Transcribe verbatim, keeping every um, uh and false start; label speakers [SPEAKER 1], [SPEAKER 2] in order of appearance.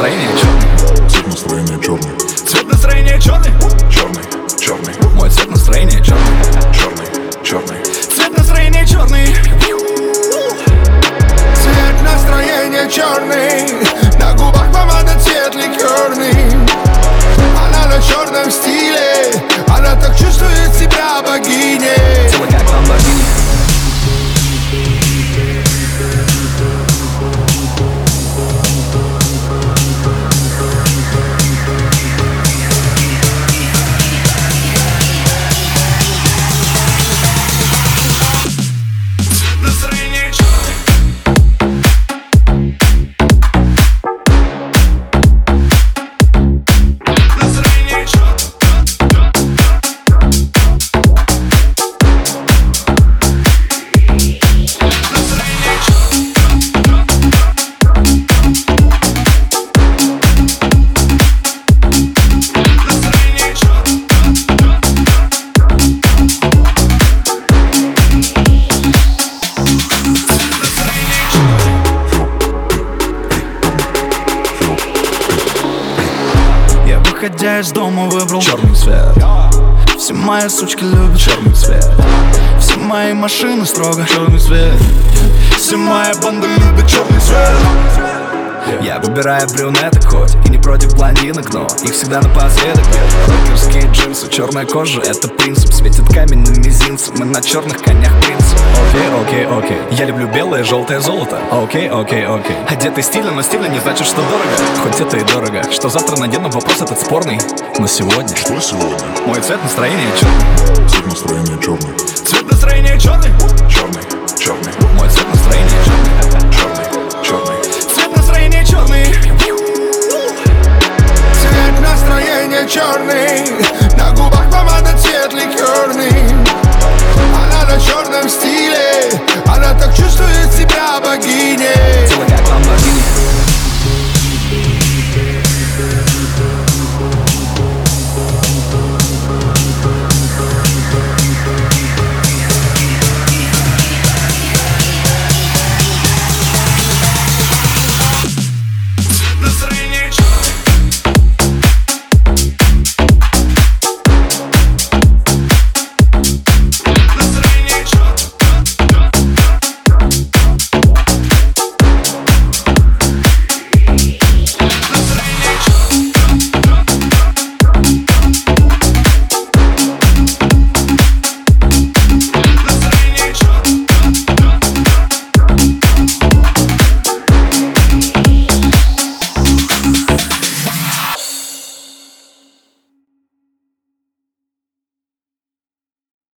[SPEAKER 1] настроения черный.
[SPEAKER 2] Цвет настроения черный.
[SPEAKER 1] Цвет настроения черный.
[SPEAKER 2] Черный, черный.
[SPEAKER 1] Мой цвет настроения черный.
[SPEAKER 2] Черный, черный.
[SPEAKER 1] Цвет настроения черный.
[SPEAKER 3] Цвет настроения черный. На губах помада, цвет ликерный. Она на черном стиле. Она так чувствует себя богиней.
[SPEAKER 1] Тело как ламборгини. Выходя из дома, выбрал
[SPEAKER 3] черный цвет.
[SPEAKER 1] Все мои сучки любят
[SPEAKER 3] черный цвет.
[SPEAKER 1] Все мои машины строго
[SPEAKER 3] черный цвет.
[SPEAKER 1] Все мои банды любят черный цвет. Я выбираю брюнеток хоть и не против блондинок, но их всегда напоследок. Рокерские джинсы, черная кожа — это принцип. Светит камень на мизинце, мы на черных конях принцип. Окей, окей, окей. Я люблю белое, желтое золото. Окей, окей, окей. Одетый стильно, но стильно не значит, что дорого. Хоть это и дорого. Что завтра надену, вопрос этот спорный. Но сегодня
[SPEAKER 2] Что сегодня?
[SPEAKER 1] мой цвет настроения черный.
[SPEAKER 2] Цвет настроения черный.
[SPEAKER 1] Цвет настроения черный.